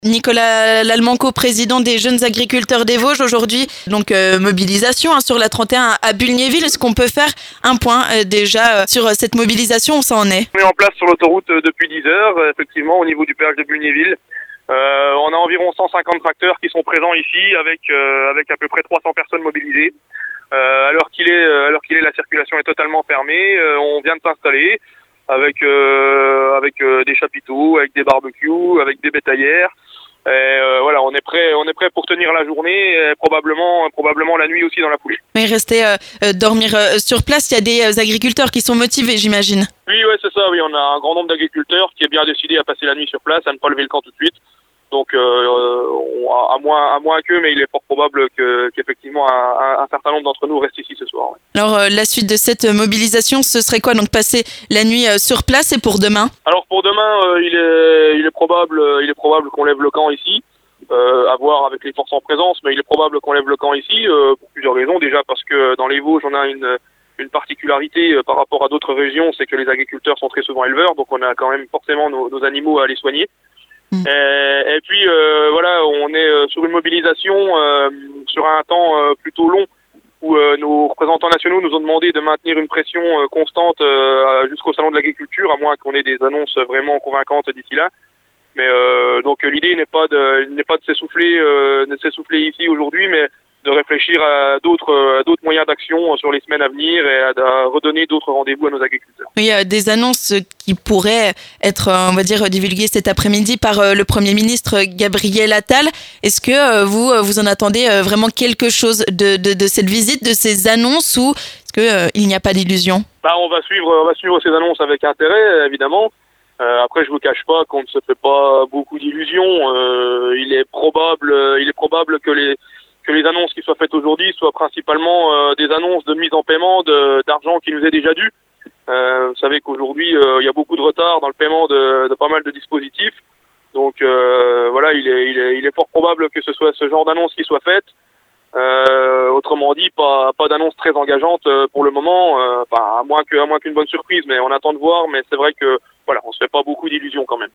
Nicolas Lalmanco, président des jeunes agriculteurs des Vosges, aujourd'hui, donc mobilisation sur la 31 à Bulgnéville. Est-ce qu'on peut faire un point déjà sur cette mobilisation, où ça en est? On est en place sur l'autoroute depuis 10 heures, effectivement, au niveau du péage de Bulgnéville. On a environ 150 tracteurs qui sont présents ici, avec à peu près 300 personnes mobilisées. Alors qu'il est, la circulation est totalement fermée. On vient de s'installer avec des chapiteaux, avec des barbecues, avec des bétaillères. Voilà, on est prêt pour tenir la journée, et probablement la nuit aussi dans la foulée. Mais rester dormir sur place, il y a des agriculteurs qui sont motivés, j'imagine. Oui, ouais, c'est ça. Oui, on a un grand nombre d'agriculteurs qui est bien décidé à passer la nuit sur place, à ne pas lever le camp tout de suite. Donc, à moins qu'eux, mais il est fort probable qu'effectivement un certain nombre d'entre nous restent ici ce soir. Ouais. Alors, la suite de cette mobilisation, ce serait quoi? Donc, passer la nuit sur place, et pour demain? Alors, pour demain, il est probable qu'on lève le camp ici, à voir avec les forces en présence, mais il est probable qu'on lève le camp ici, pour plusieurs raisons. Déjà parce que dans les Vosges, on a une particularité par rapport à d'autres régions, c'est que les agriculteurs sont très souvent éleveurs, donc on a quand même forcément nos animaux à aller soigner. Et puis voilà, on est sur une mobilisation sur un temps plutôt long, où nos représentants nationaux nous ont demandé de maintenir une pression constante jusqu'au salon de l'agriculture, à moins qu'on ait des annonces vraiment convaincantes d'ici là. Mais donc l'idée n'est pas de s'essouffler ici aujourd'hui, mais de réfléchir à d'autres moyens d'action sur les semaines à venir, et à redonner d'autres rendez-vous à nos agriculteurs. Il y a des annonces qui pourraient être, on va dire, divulguées cet après-midi par le Premier ministre Gabriel Attal. Est-ce que vous en attendez vraiment quelque chose de cette visite, de ces annonces, ou est-ce qu'il n'y a pas d'illusion? On va suivre ces annonces avec intérêt, évidemment. Après, je vous cache pas qu'on ne se fait pas beaucoup d'illusions. Il est probable que les annonces qui soient faites aujourd'hui soient principalement des annonces de mise en paiement d'argent qui nous est déjà dû. Vous savez qu'aujourd'hui, il y a beaucoup de retard dans le paiement de pas mal de dispositifs. Donc voilà, il est fort probable que ce soit ce genre d'annonce qui soit faite. Autrement dit, pas d'annonce très engageante pour le moment, à moins qu'une bonne surprise, mais on attend de voir. Mais c'est vrai que voilà, on se fait pas beaucoup d'illusions quand même.